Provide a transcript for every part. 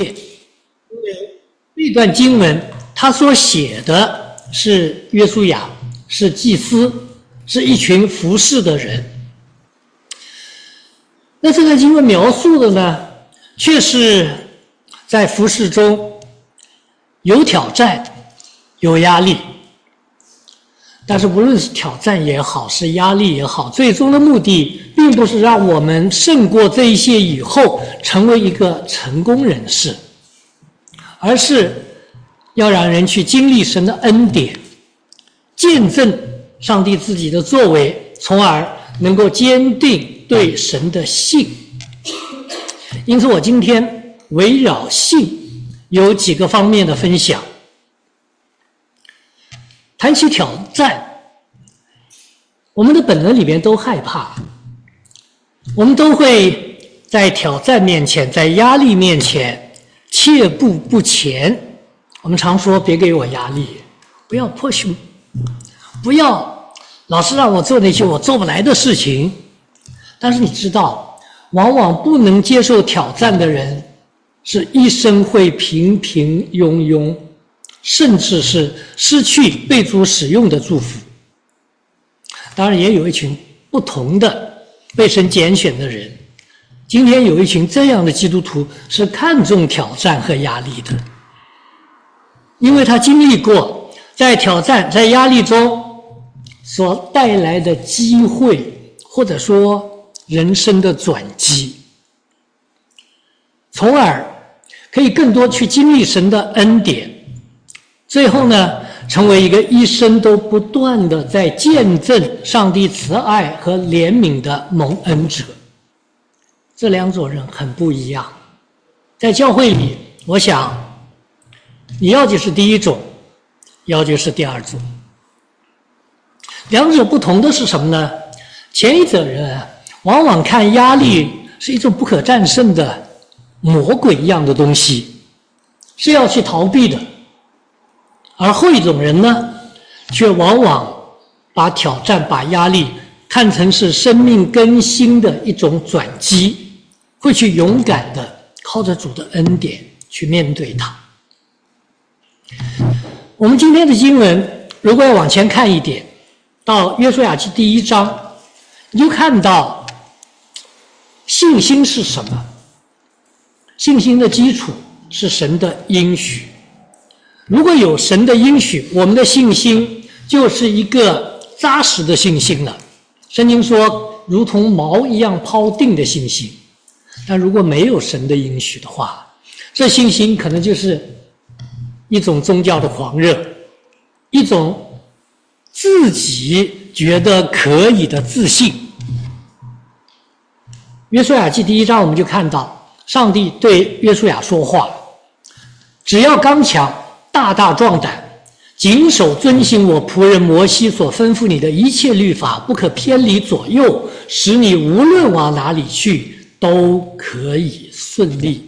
这段经文他所写的是约书亚，是祭司，是一群服侍的人。那这段经文描述的呢，却是在服侍中有挑战，有压力。但是无论是挑战也好，是压力也好，最终的目的并不是让我们胜过这一些以后成为一个成功人士，而是要让人去经历神的恩典，见证上帝自己的作为，从而能够坚定对神的信。因此我今天围绕信有几个方面的分享。谈起挑战，我们的本能里面都害怕，我们都会在挑战面前，在压力面前怯步不前。我们常说别给我压力，不要 push， 不要老是让我做那些我做不来的事情。但是你知道，往往不能接受挑战的人是一生会平平庸庸，甚至是失去被主使用的祝福。当然也有一群不同的被神拣选的人，今天有一群这样的基督徒是看重挑战和压力的，因为他经历过在挑战在压力中所带来的机会，或者说人生的转机，从而可以更多去经历神的恩典，最后呢，成为一个一生都不断的在见证上帝慈爱和怜悯的蒙恩者。这两种人很不一样。在教会里，我想你要就是第一种，要就是第二种。两者不同的是什么呢？前一者人往往看压力是一种不可战胜的魔鬼一样的东西，是要去逃避的。而后一种人呢，却往往把挑战、把压力看成是生命更新的一种转机，会去勇敢的靠着主的恩典去面对它。我们今天的经文如果要往前看一点，到约书亚记第1章，你就看到信心是什么？信心的基础是神的应许。如果有神的应许，我们的信心就是一个扎实的信心了。圣经说如同锚一样抛定的信心。但如果没有神的应许的话，这信心可能就是一种宗教的狂热，一种自己觉得可以的自信。约书亚记第1章我们就看到上帝对约书亚说话，只要刚强，大大壮胆，谨守遵行我仆人摩西所吩咐你的一切律法，不可偏离左右，使你无论往哪里去都可以顺利。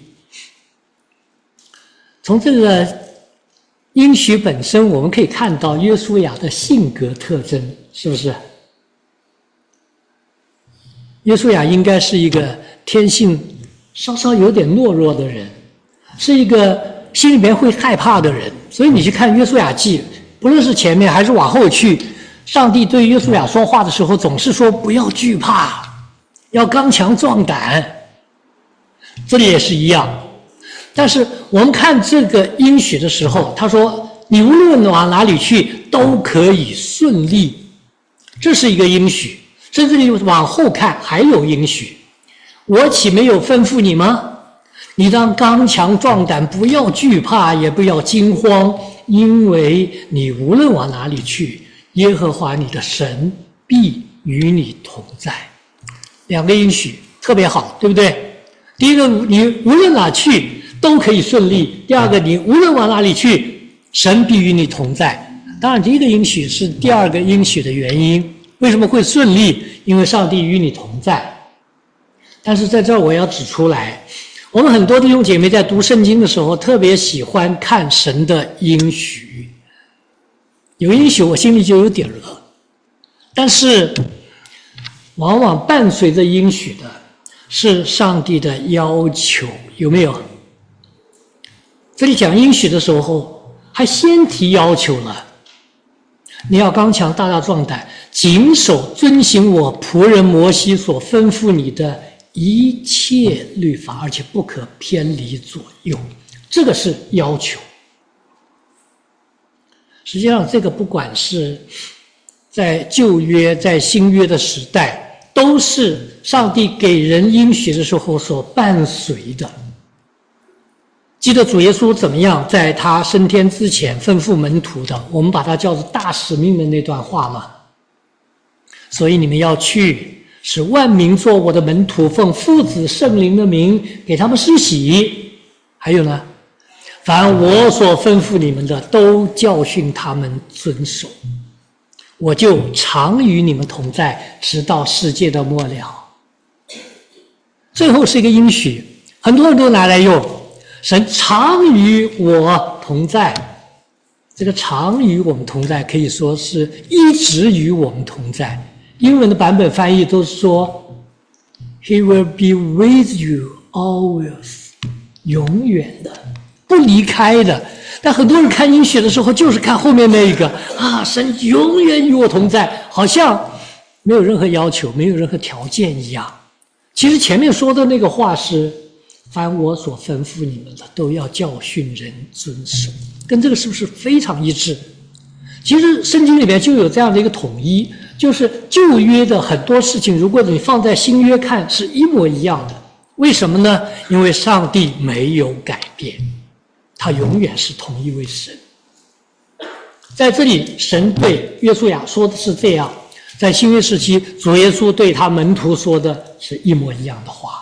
从这个应许本身我们可以看到约书亚的性格特征，是不是？约书亚应该是一个天性稍稍有点懦弱的人，是一个心里面会害怕的人。所以你去看约书亚记，不论是前面还是往后去，上帝对约书亚说话的时候总是说不要惧怕，要刚强壮胆。这里也是一样。但是我们看这个应许的时候，他说你无论往哪里去都可以顺利，这是一个应许。甚至你往后看还有应许，我岂没有吩咐你吗？你当刚强壮胆，不要惧怕，也不要惊慌，因为你无论往哪里去，耶和华你的神必与你同在。两个应许特别好，对不对？第一个，你无论哪去都可以顺利；第二个，你无论往哪里去，神必与你同在。当然第一个应许是第二个应许的原因。为什么会顺利？因为上帝与你同在。但是在这儿我要指出来，我们很多弟兄姐妹在读圣经的时候特别喜欢看神的应许，有应许我心里就有底了，但是往往伴随着应许的是上帝的要求，有没有？ 这里讲应许的时候，还先提要求了，你要刚强大大壮胆，谨守遵行我仆人摩西所吩咐你的一切律法，而且不可偏离左右。这个是要求。实际上这个不管是在旧约在新约的时代，都是上帝给人应许的时候所伴随的。记得主耶稣怎么样在他升天之前吩咐门徒的，我们把它叫做大使命的那段话嘛。所以你们要去，使万民做我的门徒，奉父子圣灵的名给他们施洗。还有呢，凡我所吩咐你们的，都教训他们遵守。我就常与你们同在，直到世界的末了。最后是一个应许，很多人都拿来用。神常与我同在，这个常与我们同在可以说是一直与我们同在。英文的版本翻译都是说 He will be with you always， 永远的，不离开的。但很多人看应许的时候就是看后面那一个啊，神永远与我同在，好像没有任何要求，没有任何条件一样。其实前面说的那个话是凡我所吩咐你们的，都要教训人遵守，跟这个是不是非常一致？其实圣经里面就有这样的一个统一，就是旧约的很多事情，如果你放在新约看，是一模一样的。为什么呢？因为上帝没有改变，他永远是同一位神。在这里，神对约书亚说的是这样，在新约时期，主耶稣对他门徒说的是一模一样的话。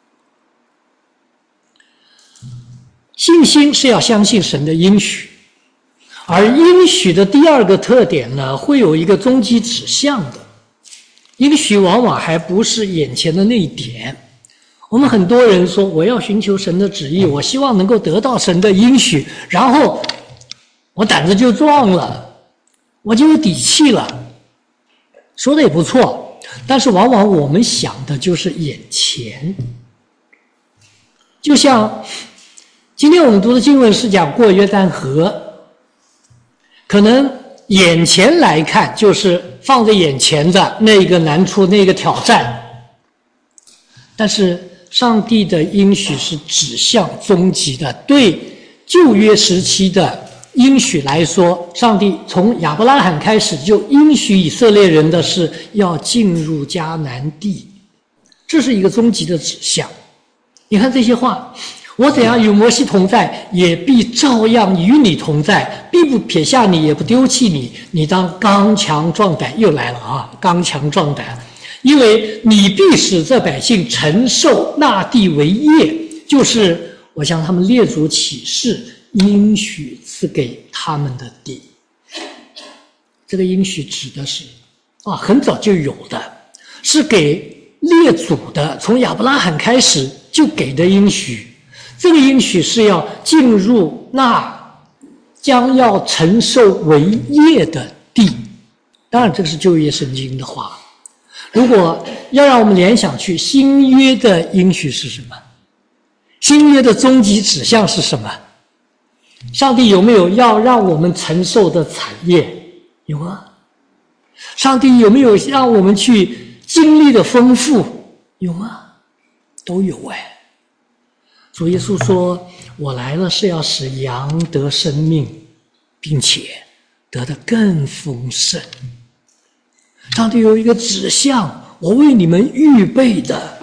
信心是要相信神的应许，而应许的第二个特点呢，会有一个终极指向的。应许往往还不是眼前的那一点。我们很多人说我要寻求神的旨意，我希望能够得到神的应许，然后我胆子就壮了，我就有底气了。说的也不错，但是往往我们想的就是眼前。就像今天我们读的经文是讲过约旦河，可能眼前来看就是放在眼前的那个难处，那个挑战，但是上帝的应许是指向终极的。对旧约时期的应许来说，上帝从亚伯拉罕开始就应许以色列人的是要进入迦南地，这是一个终极的指向。你看这些话，我怎样与摩西同在，也必照样与你同在，必不撇下你，也不丢弃你。你当刚强壮胆，又来了啊！刚强壮胆，因为你必使这百姓承受那地为业，就是我向他们列祖起誓应许赐给他们的地。这个应许指的是很早就有的，是给列祖的，从亚伯拉罕开始就给的应许。这个应许是要进入那将要承受为业的地。当然这个是旧约圣经的话，如果要让我们联想去新约的应许是什么，新约的终极指向是什么？上帝有没有要让我们承受的产业？有啊。上帝有没有让我们去经历的丰富？有啊，都有哎。主耶稣说，我来了是要使羊得生命，并且得得更丰盛。上帝有一个指向，我为你们预备的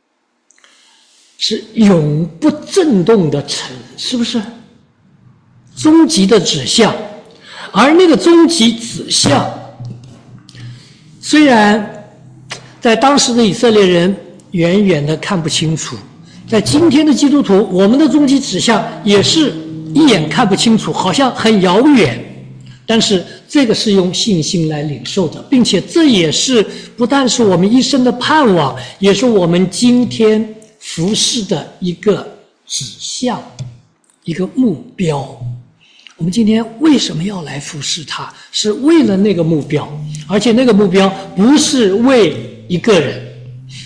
是永不震动的城，是不是？终极的指向。而那个终极指向，虽然在当时的以色列人远远的看不清楚，在今天的基督徒，我们的终极指向也是一眼看不清楚，好像很遥远，但是这个是用信心来领受的，并且这也是不但是我们一生的盼望，也是我们今天服事的一个指向，一个目标。我们今天为什么要来服事他？是为了那个目标，而且那个目标不是为一个人。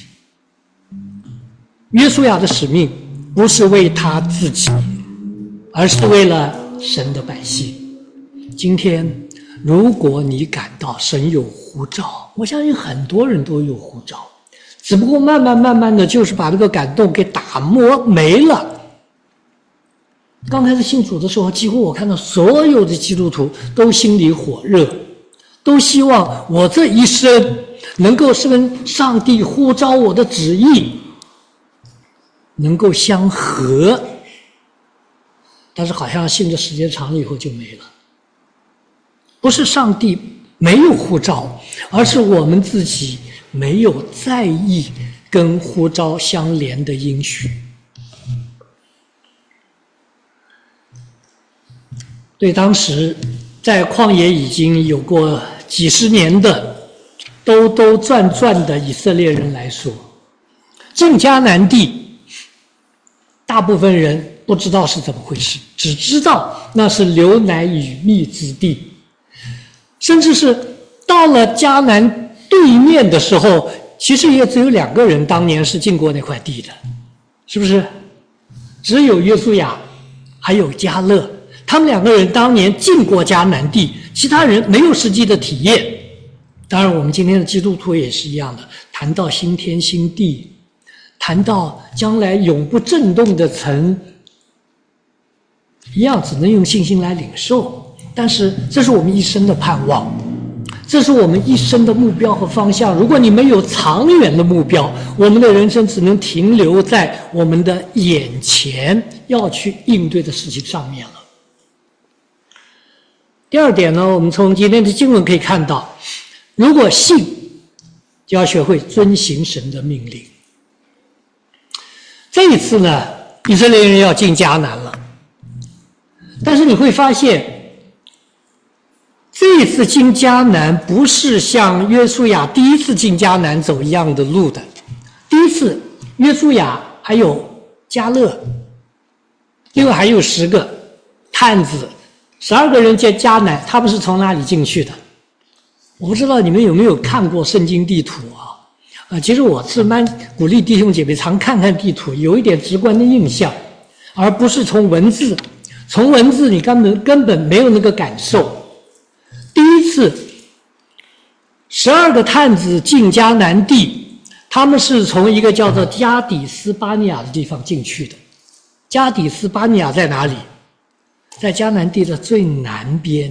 约书亚的使命不是为他自己， 而是为了神的百姓。今天，如果你感到神有呼召，我相信很多人都有呼召，只不过慢慢的，就是把这个感动给打磨没了。刚开始信主的时候，几乎我看到所有的基督徒都心里火热，都希望我这一生能够是跟上帝呼召我的旨意能够相合。但是好像信的时间长了以后就没了。不是上帝没有呼召，而是我们自己没有在意跟呼召相连的应许。对当时在旷野已经有过几十年的兜兜转转的以色列人来说，进迦南地，大部分人不知道是怎么回事，只知道那是流奶与蜜之地，甚至是到了迦南对面的时候，其实也只有2个人当年是进过那块地的，是不是？只有约书亚还有迦勒，他们2个人当年进过迦南地，其他人没有实际的体验。当然我们今天的基督徒也是一样的，谈到新天新地，谈到将来永不震动的城，一样只能用信心来领受。但是这是我们一生的盼望，这是我们一生的目标和方向。如果你没有长远的目标，我们的人生只能停留在我们的眼前要去应对的事情上面了。第二点呢，我们从今天的经文可以看到，如果信，就要学会遵行神的命令。这一次呢，以色列人要进迦南了，但是你会发现，这一次进迦南不是像约书亚第一次进迦南走一样的路的。第一次约书亚还有迦勒，另外还有10个探子，12个人进迦南，他们是从哪里进去的？我不知道你们有没有看过圣经地图啊？其实我是蛮鼓励弟兄姐妹常看看地图，有一点直观的印象，而不是从文字。从文字你根本没有那个感受。第一次12个探子进迦南地，他们是从一个叫做加底斯巴尼亚的地方进去的。加底斯巴尼亚在哪里？在迦南地的最南边。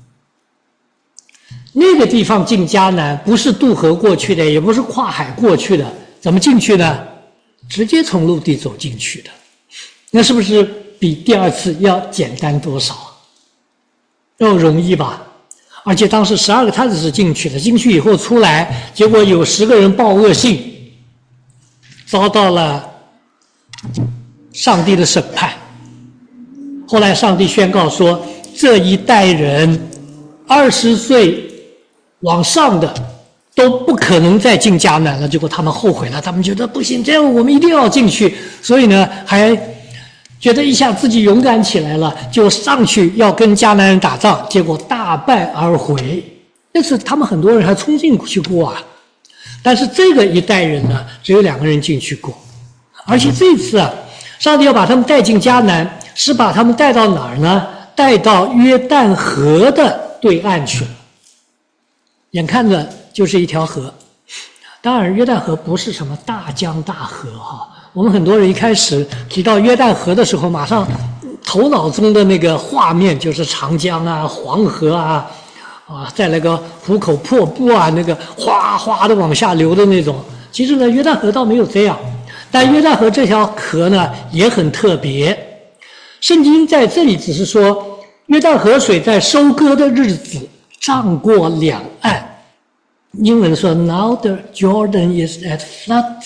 那个地方进迦南不是渡河过去的，也不是跨海过去的，怎么进去呢？直接从陆地走进去的。那是不是比第2次要简单多少？要容易吧？而且当时12个探子是进去的，进去以后出来，结果有10个人报恶信，遭到了上帝的审判。后来上帝宣告说，这一代人20岁往上的都不可能再进迦南了。结果他们后悔了，他们觉得不行，这样我们一定要进去。所以呢，还觉得一下自己勇敢起来了，就上去要跟迦南人打仗，结果大败而回。但是他们很多人还冲进去过啊。但是这个一代人呢，只有2个人进去过。而且这次啊，上帝要把他们带进迦南，是把他们带到哪儿呢？带到约旦河的对岸去了。眼看着就是一条河。当然约旦河不是什么大江大河哈。我们很多人一开始提到约旦河的时候，马上头脑中的那个画面就是长江啊、黄河啊，在那个壶口瀑布啊，那个哗哗的往下流的那种。其实呢，约旦河倒没有这样，但约旦河这条河呢也很特别。圣经在这里只是说，约旦河水在收割的日子涨过两岸。英文说 Now the Jordan is at flood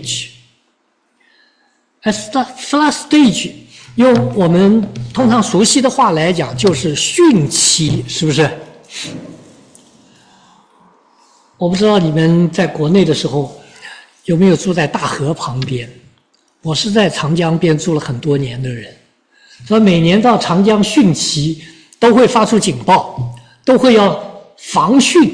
stage。At flood stage 用我们通常熟悉的话来讲就是汛期，是不是？我不知道你们在国内的时候有没有住在大河旁边。我是在长江边住了很多年的人，所以每年到长江汛期都会发出警报，都会要防汛。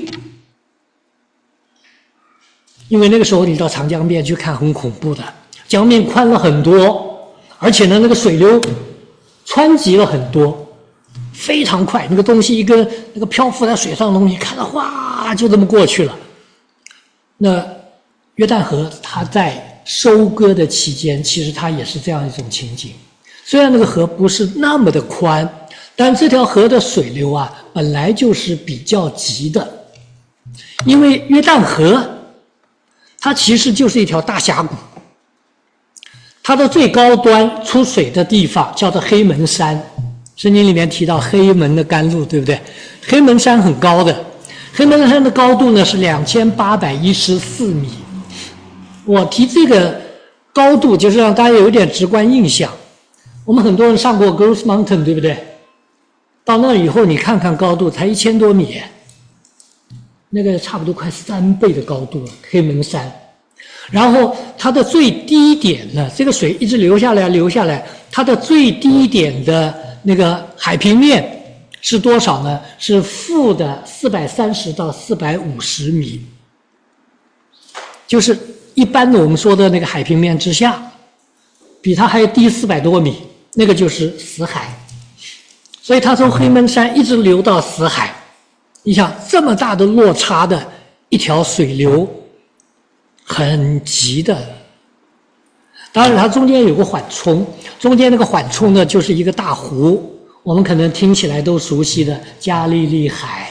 因为那个时候你到长江边去看很恐怖的，江面宽了很多，而且呢那个水流穿湍急了很多，非常快，那个东西一个那个漂浮在水上的东西，看到哗就这么过去了。那约旦河它在收割的期间，其实它也是这样一种情景。虽然那个河不是那么的宽，但这条河的水流啊，本来就是比较急的，因为约旦河它其实就是一条大峡谷，它的最高端出水的地方叫做黑门山，圣经里面提到黑门的甘露，对不对？黑门山很高的，黑门山的高度呢是2814米。我提这个高度就是让大家有一点直观印象。我们很多人上过 Grouse Mountain， 对不对？到那以后你看看高度才1000多米，那个差不多快3倍的高度了，黑门山。然后它的最低点呢，这个水一直流下来，它的最低点的那个海平面是多少呢？是负的430到450米，就是一般的我们说的那个海平面之下，比它还低400多米，那个就是死海。所以它从黑门山一直流到死海，你想这么大的落差的一条水流，很急的。当然它中间有个缓冲，中间那个缓冲呢就是一个大湖，我们可能听起来都熟悉的加利利海。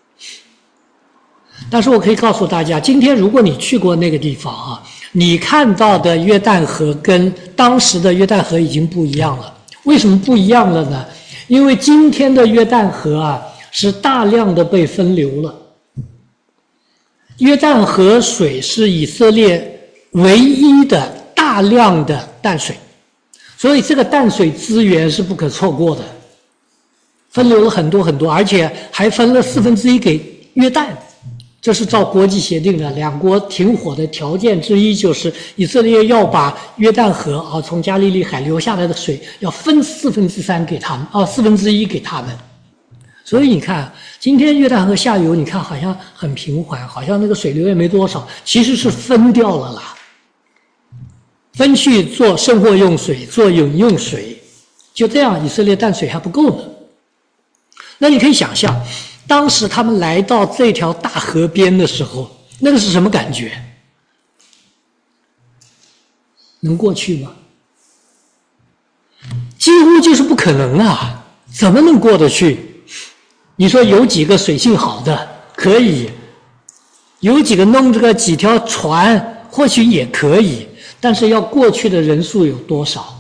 但是我可以告诉大家，今天如果你去过那个地方啊，你看到的约旦河跟当时的约旦河已经不一样了。为什么不一样了呢？因为今天的约旦河啊是大量的被分流了。约旦河水是以色列唯一的大量的淡水，所以这个淡水资源是不可错过的，分流了很多很多，而且还分了1/4给约旦。这是照国际协定的，两国停火的条件之一就是以色列要把约旦河从加利利海流下来的水要分3/4给他们，1/4给他们。所以你看，今天约旦河下游，你看好像很平缓，好像那个水流也没多少，其实是分掉了啦，分去做生活用水，做饮用水，就这样以色列淡水还不够呢。那你可以想象，当时他们来到这条大河边的时候，那个是什么感觉？能过去吗？几乎就是不可能啊，怎么能过得去？你说有几个水性好的可以，有几个弄这个几条船或许也可以，但是要过去的人数有多少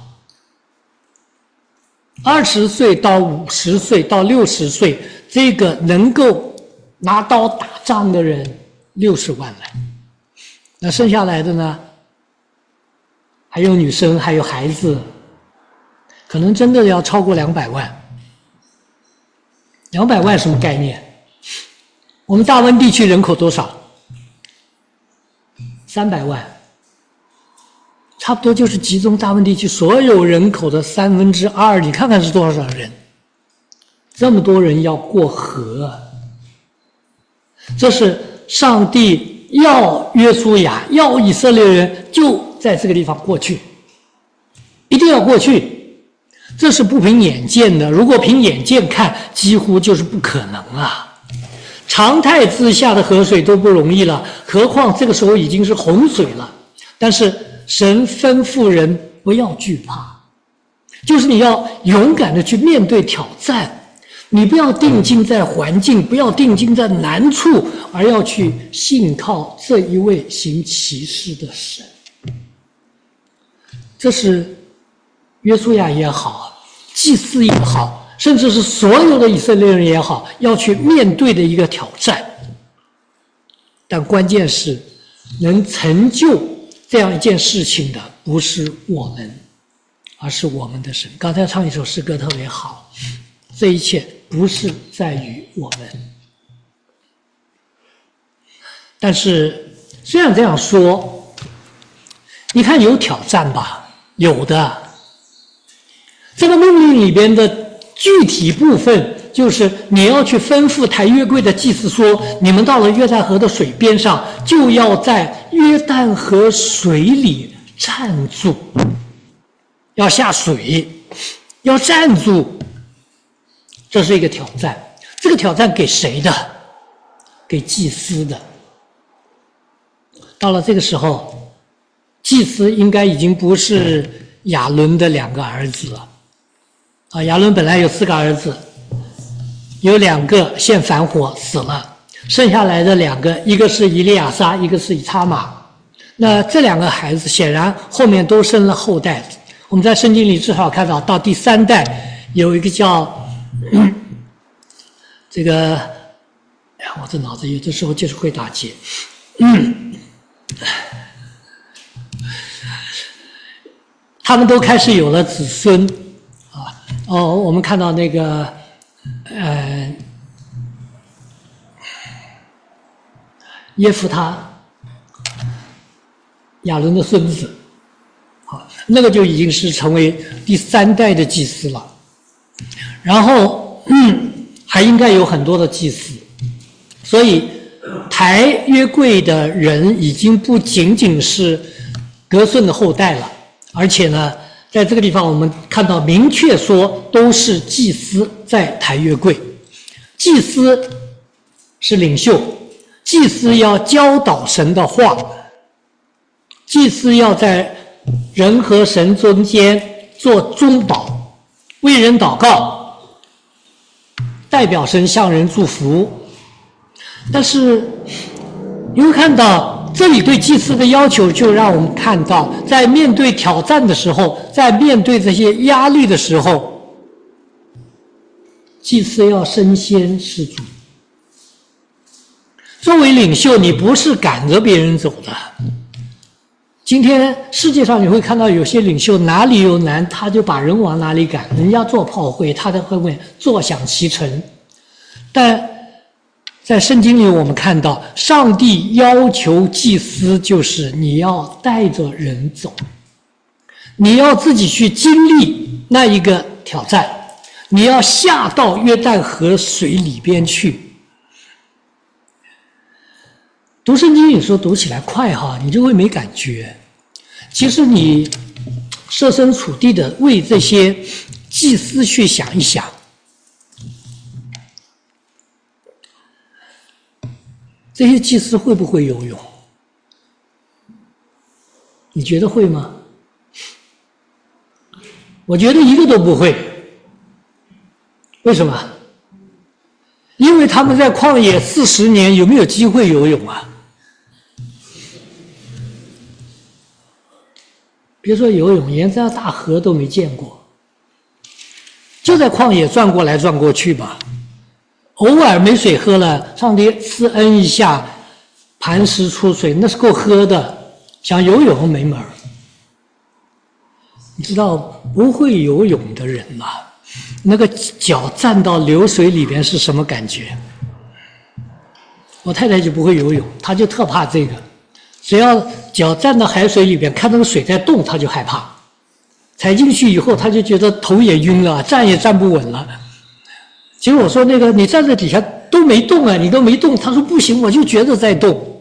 ？20岁到50岁到60岁，这个能够拿刀打仗的人60万来，那剩下来的呢？还有女生，还有孩子，可能真的要超过200万。200万什么概念？我们大温地区人口多少？300万，差不多就是集中大温地区所有人口的2/3，你看看是多少人？这么多人要过河，这是上帝要约书亚，要以色列人就在这个地方过去，一定要过去。这是不凭眼见的，如果凭眼见看，几乎就是不可能啊。常态之下的河水都不容易了，何况这个时候已经是洪水了。但是神吩咐人不要惧怕，就是你要勇敢的去面对挑战，你不要定睛在环境，不要定睛在难处，而要去信靠这一位行奇事的神。这是约书亚也好，祭司也好，甚至是所有的以色列人也好，要去面对的一个挑战。但关键是能成就这样一件事情的不是我们，而是我们的神。刚才唱一首诗歌特别好，这一切不是在于我们。但是虽然这样说，你看有挑战吧？有的。这个命令里边的具体部分就是你要去吩咐抬约柜的祭司说，你们到了约旦河的水边上，就要在约旦河水里站住，要下水。 要站住，这是一个挑战。这个挑战给谁的？给祭司的。到了这个时候，祭司应该已经不是亚伦的2个儿子了。亚伦本来有4个儿子，有2个现反火死了，剩下来的2个，一个是以利亚撒，一个是以他玛。那这2个孩子显然后面都生了后代。我们在圣经里至少看到第3代有一个叫这个，哎呀，我这脑子有的时候就是会打结。他们都开始有了子孙我们看到那个耶弗他，亚伦的孙子，那个就已经是成为第3代的祭司了。然后还应该有很多的祭司，所以抬约柜的人已经不仅仅是革舜的后代了，而且呢，在这个地方我们看到明确说都是祭司在抬约柜。祭司是领袖，祭司要教导神的话，祭司要在人和神中间做中保，为人祷告，代表神向人祝福。但是你会看到这里对祭司的要求，就让我们看到在面对挑战的时候，在面对这些压力的时候，祭司要身先士卒。作为领袖，你不是赶着别人走的。今天世界上你会看到有些领袖哪里有难，他就把人往哪里赶，人家做炮灰，他在后面坐享其成。但在圣经里我们看到，上帝要求祭司就是你要带着人走，你要自己去经历那一个挑战，你要下到约旦河水里边去。读圣经有时候读起来快你就会没感觉。其实你设身处地的为这些祭司去想一想，这些祭司会不会游泳？你觉得会吗？我觉得一个都不会。为什么？因为他们在旷野40年，有没有机会游泳啊？别说游泳，连这样大河都没见过，就在旷野转过来转过去吧。偶尔没水喝了，上帝施恩一下，磐石出水，那是够喝的。想游泳没门儿。你知道不会游泳的人那个脚站到流水里边是什么感觉？我太太就不会游泳，她就特怕这个。只要脚站到海水里边，看那个水在动，她就害怕。踩进去以后，她就觉得头也晕了，站也站不稳了。其实我说那个你站在底下都没动你都没动。她说不行，我就觉得在动。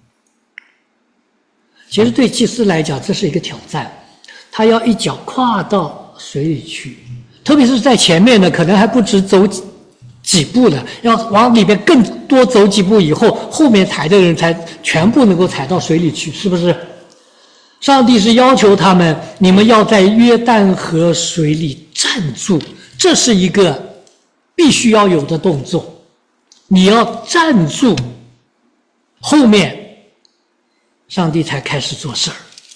其实对祭司来讲，这是一个挑战，他要一脚跨到水里去，特别是在前面的可能还不止走几步的，要往里边更多走几步以后，后面踩的人才全部能够踩到水里去，是不是？上帝是要求他们，你们要在约旦河水里站住，这是一个必须要有的动作。你要站住，后面上帝才开始做事儿。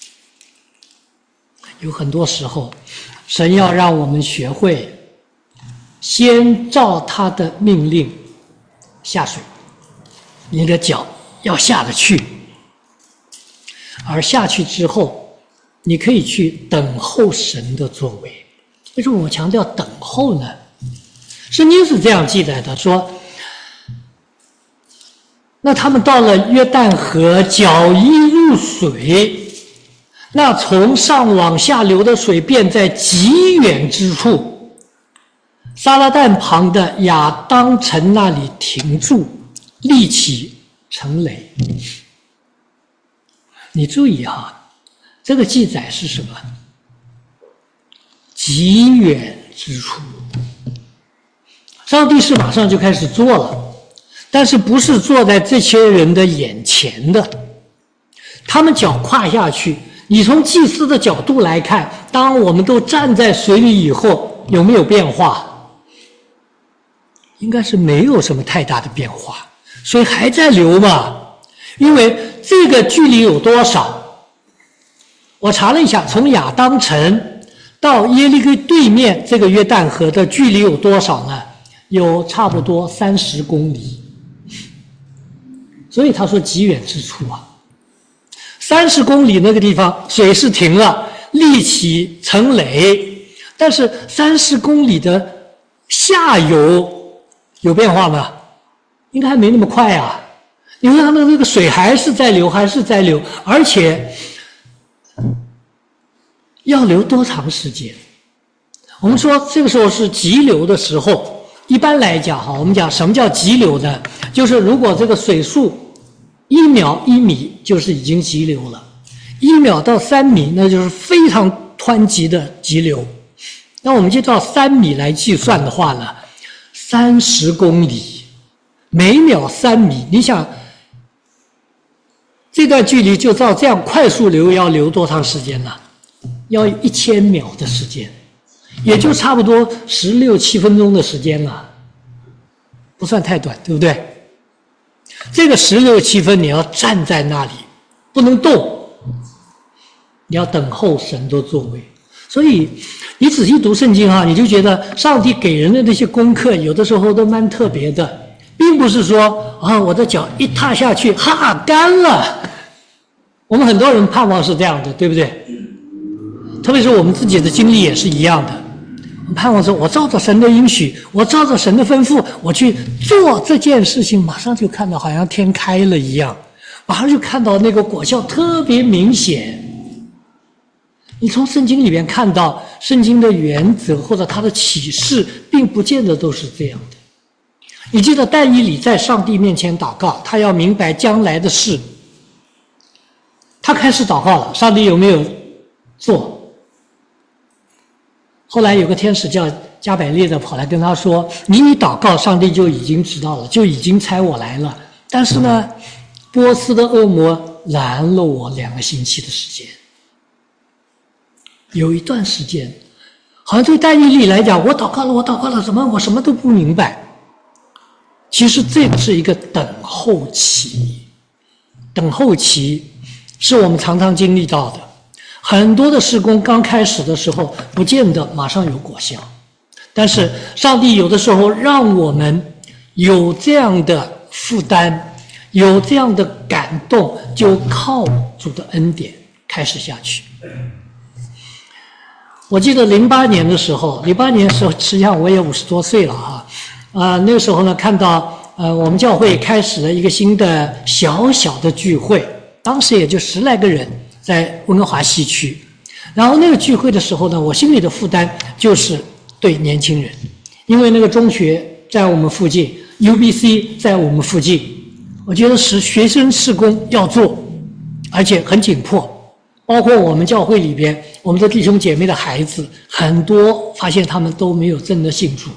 有很多时候，神要让我们学会先照他的命令下水，你的脚要下得去，而下去之后，你可以去等候神的作为。为什么我强调等候呢？圣经是这样记载的，说那他们到了约旦河，脚一入水，那从上往下流的水便在极远之处，撒拉旦旁的亚当城那里停住，立起成垒。你注意这个记载是什么？极远之处。上帝是马上就开始做了，但是不是坐在这些人的眼前的，他们脚跨下去。你从祭司的角度来看，当我们都站在水里以后，有没有变化？应该是没有什么太大的变化，水还在流嘛。因为这个距离有多少？我查了一下，从亚当城到耶利哥对面这个约旦河的距离有多少呢？有差不多30公里。所以他说极远之处啊，30公里那个地方水是停了，立起成垒，但是30公里的下游有变化吗？应该还没那么快啊。你看他们那个水还是在流，还是在流，而且要流多长时间？我们说这个时候是急流的时候。一般来讲哈，我们讲什么叫急流呢？就是如果这个水速1秒1米就是已经急流了，1秒到3米那就是非常湍急的急流。那我们就照3米来计算的话呢，30公里，每秒3米，你想这段距离就照这样快速流要流多长时间呢？要1000秒的时间。也就差不多16、17分钟的时间了，不算太短，对不对？这个16、17分你要站在那里，不能动，你要等候神的作为。所以你仔细读圣经啊，你就觉得上帝给人的那些功课，有的时候都蛮特别的，并不是说啊，我的脚一踏下去，哈，干了。我们很多人盼望是这样的，对不对？特别是我们自己的经历也是一样的。盼望说，我照着神的应许，我照着神的吩咐，我去做这件事情，马上就看到好像天开了一样，马上就看到那个果效特别明显。你从圣经里面看到圣经的原则或者它的启示，并不见得都是这样的。你记得但以理在上帝面前祷告，他要明白将来的事，他开始祷告了，上帝有没有做？后来有个天使叫加百列的跑来跟他说，你一祷告上帝就已经知道了，就已经差我来了，但是呢波斯的恶魔拦了我2个星期的时间。有一段时间好像对但以理来讲，我祷告了，怎么我什么都不明白。其实这是一个等候期，等候期是我们常常经历到的。很多的事工刚开始的时候不见得马上有果效，但是上帝有的时候让我们有这样的负担，有这样的感动，就靠主的恩典开始下去。我记得08年的时候实际上我也50多岁了哈，那个时候呢看到我们教会开始了一个新的小小的聚会，当时也就10来个人在温哥华西区。然后那个聚会的时候呢，我心里的负担就是对年轻人，因为那个中学在我们附近， UBC 在我们附近，我觉得是学生事工要做，而且很紧迫。包括我们教会里边我们的弟兄姐妹的孩子很多，发现他们都没有真的信主，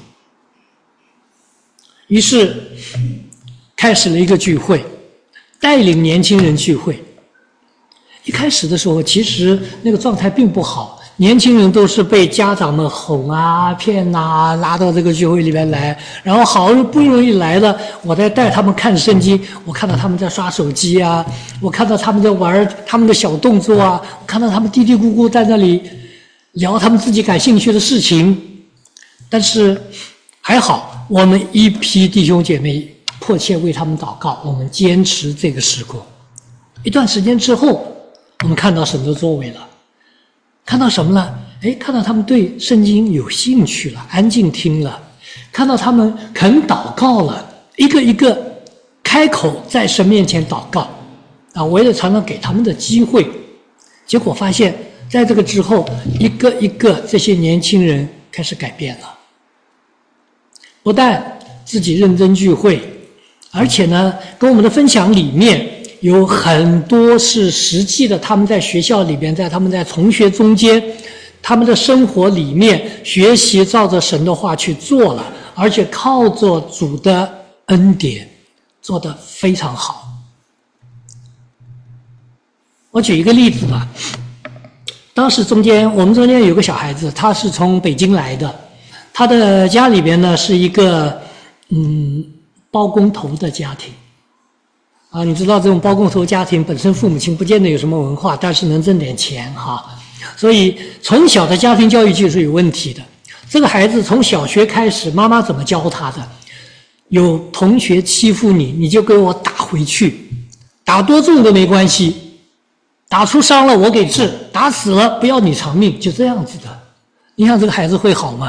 于是开始了一个聚会，带领年轻人聚会。一开始的时候其实那个状态并不好，年轻人都是被家长们哄啊骗啊拉到这个聚会里面来，然后好不容易来了，我在带他们看圣经，我看到他们在刷手机啊，我看到他们在玩他们的小动作啊，我看到他们嘀嘀咕咕在那里聊他们自己感兴趣的事情。但是还好，我们一批弟兄姐妹迫切为他们祷告，我们坚持这个事工。一段时间之后，我们看到神的作为了，看到什么呢？看到他们对圣经有兴趣了，安静听了，看到他们肯祷告了，一个一个开口在神面前祷告啊！我也常常给他们的机会，结果发现在这个之后，一个一个这些年轻人开始改变了，不但自己认真聚会，而且呢，跟我们的分享里面有很多是实际的，他们在学校里边，他们在同学中间他们的生活里面学习照着神的话去做了，而且靠着主的恩典做得非常好。我举一个例子吧，当时我们中间有个小孩子，他是从北京来的，他的家里边呢是一个包工头的家庭啊，你知道这种包工头家庭本身父母亲不见得有什么文化，但是能挣点钱哈，所以从小的家庭教育就是有问题的。这个孩子从小学开始，妈妈怎么教他的？有同学欺负你，你就给我打回去，打多重都没关系，打出伤了我给治，打死了不要你偿命，就这样子的。你想这个孩子会好吗？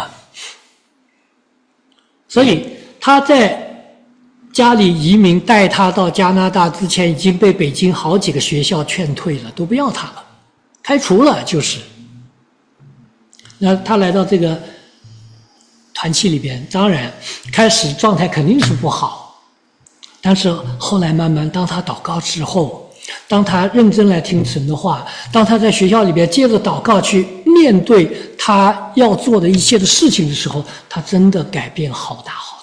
所以他在家里移民带他到加拿大之前，已经被北京好几个学校劝退了，都不要他了，开除了就是。那他来到这个团契里边，当然开始状态肯定是不好，但是后来慢慢当他祷告之后，当他认真来听神的话，当他在学校里边接着祷告去面对他要做的一切的事情的时候，他真的改变好大好大。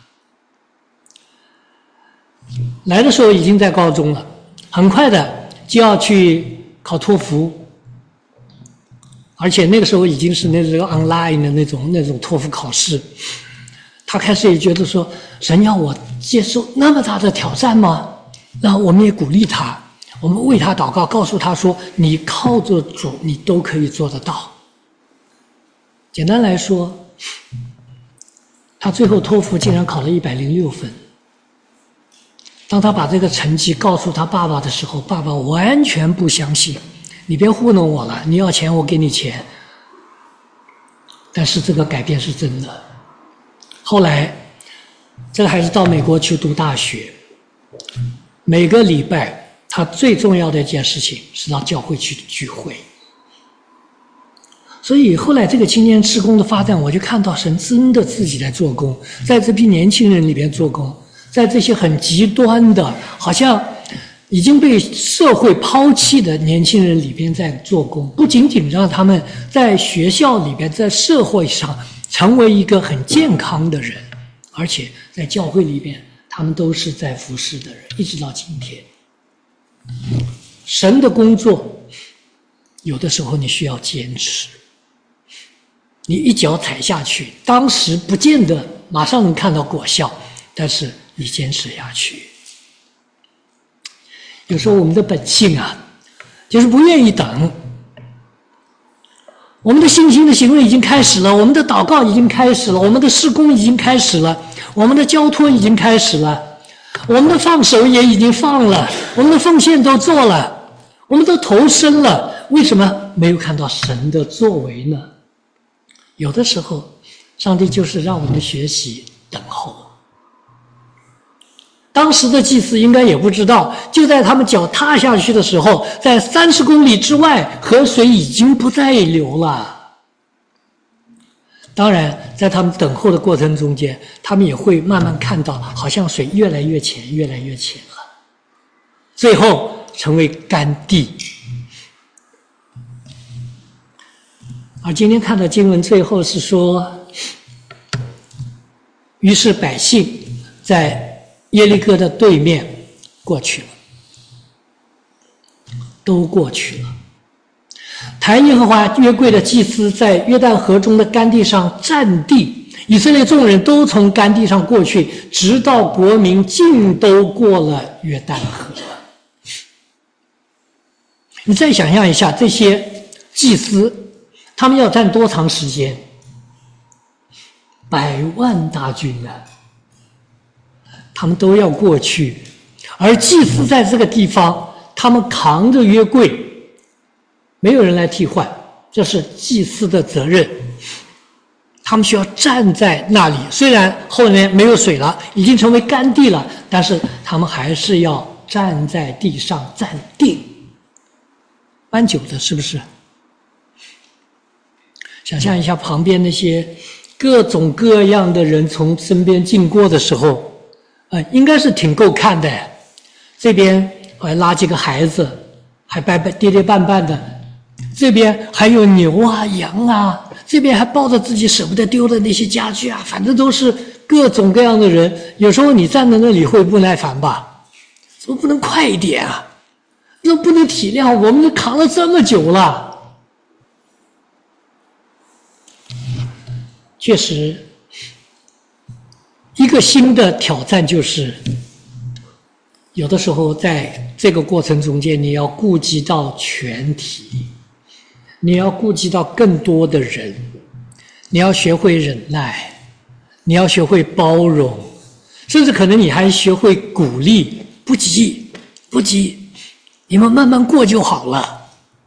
来的时候已经在高中了，很快的就要去考托福，而且那个时候已经是那个 online 的那种托福考试。他开始也觉得说，神要我接受那么大的挑战吗？然后我们也鼓励他，我们为他祷告，告诉他说，你靠着主你都可以做得到。简单来说，他最后托福竟然考了106分。当他把这个成绩告诉他爸爸的时候，爸爸完全不相信，你别糊弄我了，你要钱我给你钱。但是这个改变是真的。后来这个孩子到美国去读大学，每个礼拜他最重要的一件事情是到教会去聚会。所以后来这个青年事工的发展，我就看到神真的自己在做工，在这批年轻人里边做工，在这些很极端的好像已经被社会抛弃的年轻人里边在做工，不仅仅让他们在学校里边在社会上成为一个很健康的人，而且在教会里边他们都是在服侍的人，一直到今天。神的工作有的时候你需要坚持，你一脚踩下去，当时不见得马上能看到果效，但是你坚持下去。有时候我们的本性啊，就是不愿意等。我们的信心的行为已经开始了，我们的祷告已经开始了，我们的事工已经开始了，我们的交托已经开始了，我们的放手也已经放了，我们的奉献都做了，我们都投身了，为什么没有看到神的作为呢？有的时候上帝就是让我们学习等候。当时的祭司应该也不知道，就在他们脚踏下去的时候，在30公里之外，河水已经不再流了。当然在他们等候的过程中间，他们也会慢慢看到好像水越来越浅越来越浅了，最后成为干地。而今天看的经文最后是说，于是百姓在耶利哥的对面过去了，都过去了。抬耶和华约柜的祭司在约旦河中的干地上站地，以色列众人都从干地上过去，直到国民尽都过了约旦河。你再想象一下，这些祭司他们要站多长时间？100万大军啊，他们都要过去，而祭司在这个地方，他们扛着约柜，没有人来替换，这是祭司的责任。他们需要站在那里，虽然后面没有水了，已经成为干地了，但是他们还是要站在地上站定。蛮久的，是不是？想象一下旁边那些各种各样的人从身边经过的时候，应该是挺够看的。这边还拉几个孩子，还跌跌绊绊的这边还有牛啊、羊啊，这边还抱着自己舍不得丢的那些家具啊，反正都是各种各样的人。有时候你站在那里会不耐烦吧？怎么不能快一点啊？怎么不能体谅我们都扛了这么久了？确实，一个新的挑战就是，有的时候在这个过程中间，你要顾及到全体。你要顾及到更多的人，你要学会忍耐，你要学会包容，甚至可能你还学会鼓励，不急，不急，你们慢慢过就好了。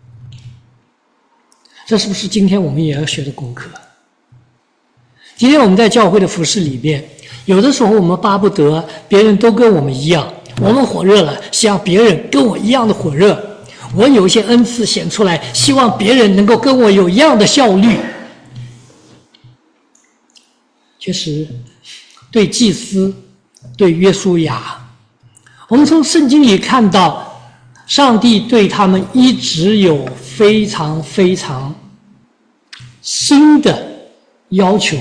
这是不是今天我们也要学的功课？今天我们在教会的服事里面，有的时候我们巴不得别人都跟我们一样，我们火热了，希望别人跟我一样的火热。我有一些恩赐显出来，希望别人能够跟我有一样的效率。确实，对祭司，对约书亚，我们从圣经里看到，上帝对他们一直有非常非常新的要求，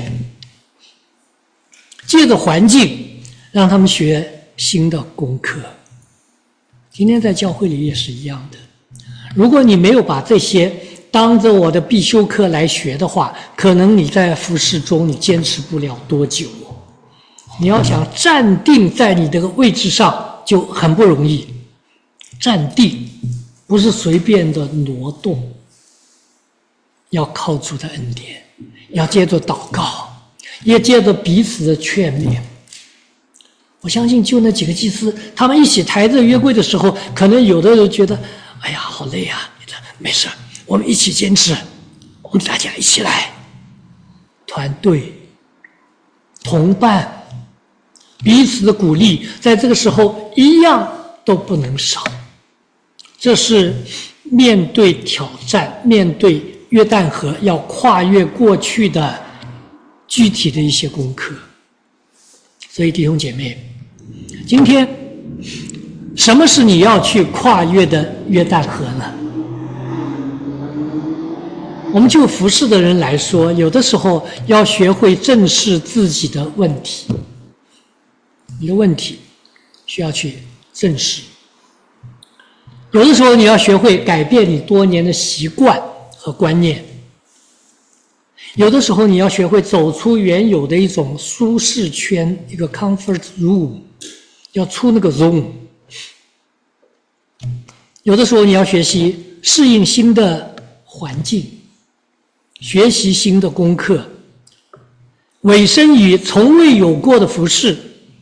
借着环境让他们学新的功课。今天在教会里也是一样的。如果你没有把这些当着我的必修课来学的话，可能你在服事中你坚持不了多久。你要想站定在你这个位置上就很不容易。站定不是随便的挪动，要靠主的恩典，要接着祷告，也接着彼此的劝勉。我相信就那几个祭司，他们一起抬着约柜的时候，可能有的人觉得哎呀好累啊，没事，我们一起坚持，我们大家一起来，团队同伴彼此的鼓励，在这个时候一样都不能少。这是面对挑战，面对约旦河要跨越过去的具体的一些功课。所以弟兄姐妹，今天什么是你要去跨越的约旦河呢？我们就服侍的人来说，有的时候要学会正视自己的问题，你的问题需要去正视。有的时候你要学会改变你多年的习惯和观念，有的时候你要学会走出原有的一种舒适圈，一个 comfort room， 要出那个 zone。有的时候你要学习适应新的环境，学习新的功课，委身于从未有过的服事，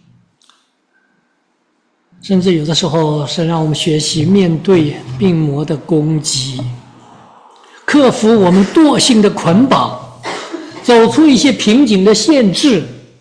甚至有的时候是让我们学习面对病魔的攻击，克服我们惰性的捆绑，走出一些瓶颈的限制。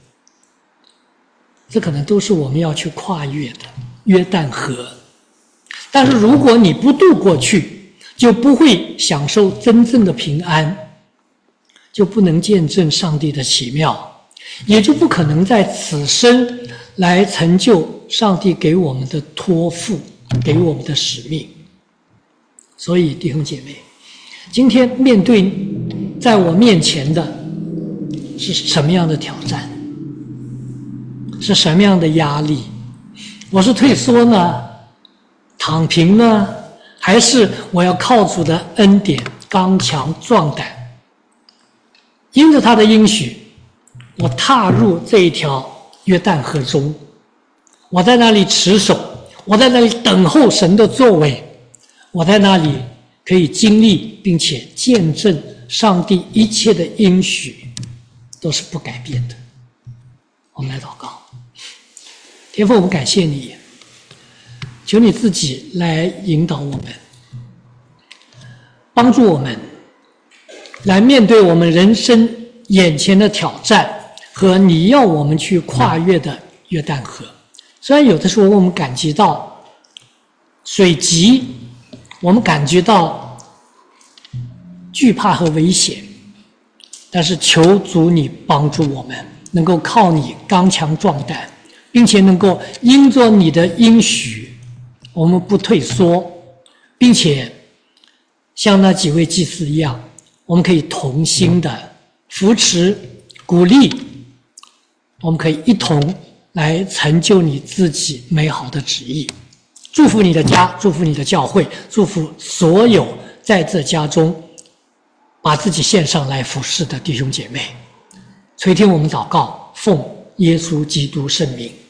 这可能都是我们要去跨越的约旦河。但是如果你不渡过去，就不会享受真正的平安，就不能见证上帝的奇妙，也就不可能在此生来成就上帝给我们的托付，给我们的使命。所以弟兄姐妹，今天面对在我面前的是什么样的挑战，是什么样的压力？我是退缩呢，躺平呢，还是我要靠主的恩典刚强壮胆，因着他的应许，我踏入这一条约旦河中，我在那里持守，我在那里等候神的作为，我在那里可以经历并且见证上帝一切的应许都是不改变的。我们来祷告。天父，我们感谢你，求你自己来引导我们，帮助我们来面对我们人生眼前的挑战和你要我们去跨越的约旦河。虽然有的时候我们感觉到水急，我们感觉到惧怕和危险，但是求主你帮助我们能够靠你刚强壮胆，并且能够因着你的应许，我们不退缩，并且像那几位祭司一样，我们可以同心的扶持、鼓励，我们可以一同来成就你自己美好的旨意。祝福你的家，祝福你的教会，祝福所有在这家中把自己献上来服侍的弟兄姐妹。垂听我们祷告，奉耶稣基督圣名。